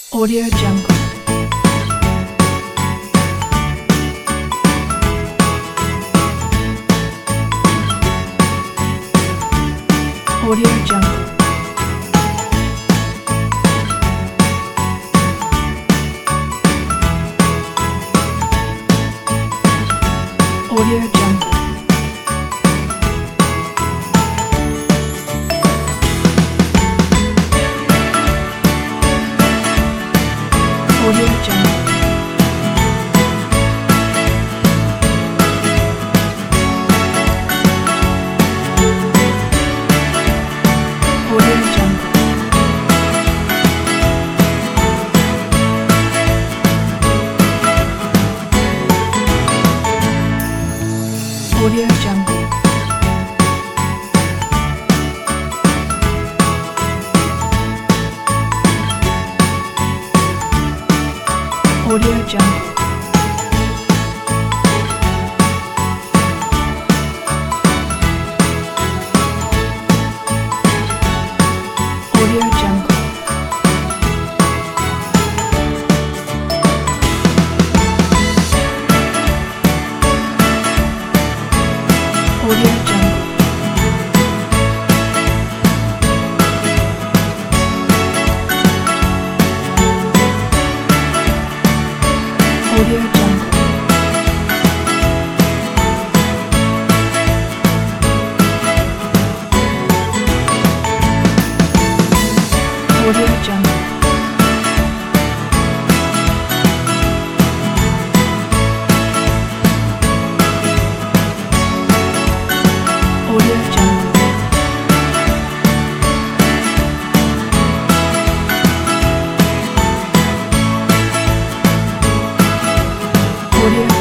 Audio Jungle. Audio Jungle. Audio Jungle. Audio Jungle. Audio Jungle. Audio Jungle. Audio Jungle. Audio Jungle. Audio Jungle. Audio Jungle. Audio Jungle. Audio Jungle. Audio